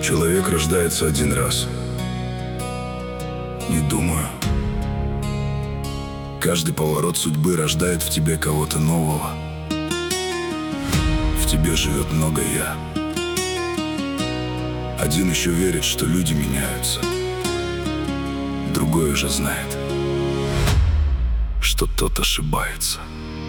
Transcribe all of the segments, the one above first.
Человек рождается один раз. Не думаю. Каждый поворот судьбы рождает в тебе кого-то нового. В тебе живет много «я». Один еще верит, что люди меняются. Другой уже знает, что тот ошибается.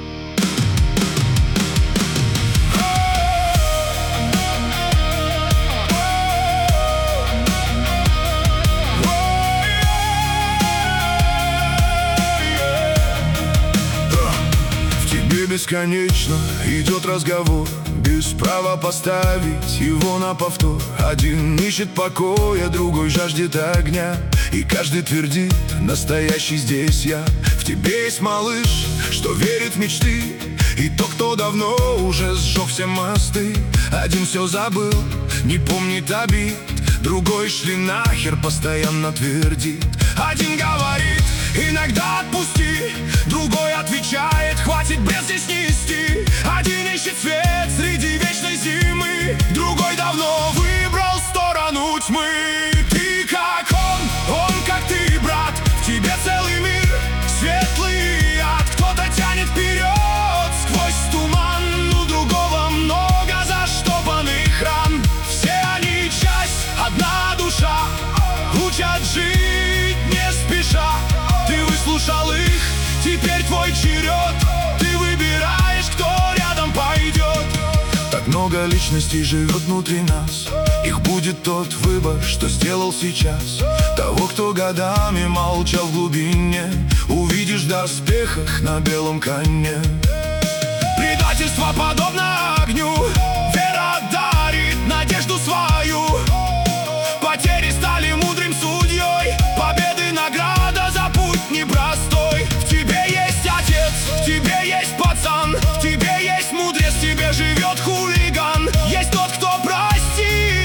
Бесконечно идет разговор, без права поставить его на повтор. Один ищет покоя, другой жаждет огня, и каждый твердит: настоящий здесь я. В тебе есть малыш, что верит в мечты, и тот, кто давно уже сжег все мосты. Один все забыл, не помнит обид, другой шли нахер, постоянно твердит. Один говорит: иногда отпусти, другой отвечает: хватит бред здесь нести. Один ищет свет среди вечной зимы, другой давно выбрал сторону тьмы. Ты как он как ты, брат, в тебе целый мир, светлый ад. Кто-то тянет вперед сквозь туман, у другого много заштопанных ран. Все они часть, одна душа, учат жить не спеша. Ты выслушал их, теперь твой черед. Ты выбираешь, кто рядом пойдет. Так много личностей живет внутри нас, их будет тот выбор, что сделал сейчас. Того, кто годами молчал в глубине, увидишь в доспехах на белом коне. Предательство подобно огню, вера дарит надежду свою. Потери стали мудрым судьей, победы награда за путь непростой. В тебе есть отец, в тебе есть пацан, в тебе есть мудрец, в тебе живет хулиган. Есть тот, кто простил,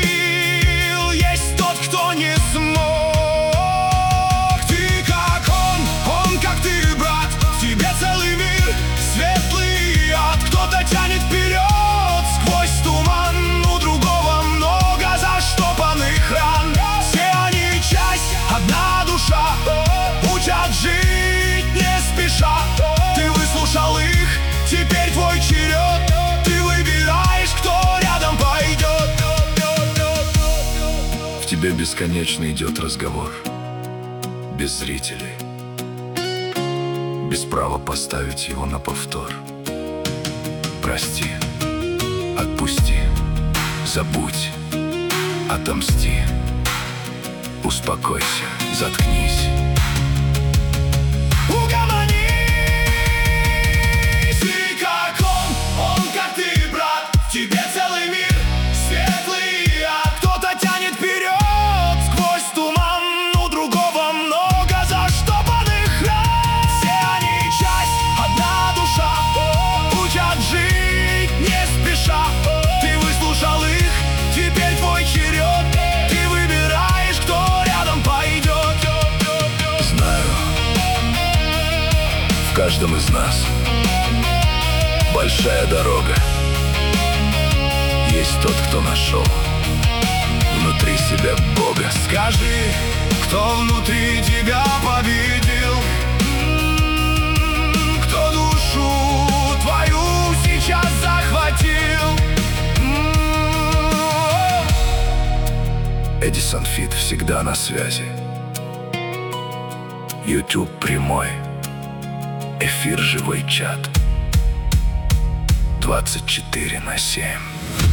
есть тот, кто не смог. Ты как он как ты, брат, в тебе целый мир, светлый ад. Кто-то тянет вперед сквозь туман, у другого много заштопанных ран. Все они часть, одна душа, учат жить не спеша. Ты выслушал их, теперь твой черед. Ты выбираешь, кто рядом пойдет. В тебе бесконечно идет разговор, без зрителей, без права поставить его на повтор. Прости, отпусти, забудь, отомсти. Успокойся, заткнись. Угомонись. Ты как он как ты, брат, в тебе целый мир, светлый ад. Кто-то тянет вперед сквозь туман, у другого много заштопанных ран. Все они часть, одна душа, учат жить не спеша. Ты выслушал их, теперь твой черед. Ты выбираешь, кто рядом пойдет. Знаю, в каждом из нас большая дорога. Есть тот, кто нашел внутри себя Бога. Скажи, кто внутри тебя победил, кто душу твою сейчас захватил. Эдисон Фит всегда на связи. YouTube прямой, эфир живой чат 24/7.